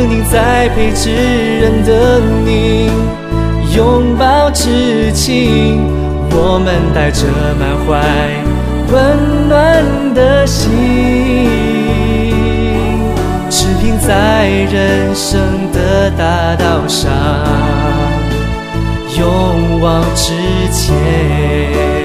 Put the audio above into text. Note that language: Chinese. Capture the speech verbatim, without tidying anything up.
肯定栽培之人的你，拥抱至亲，我们带着满怀温暖的心，持平在人生的大道上，勇往直前。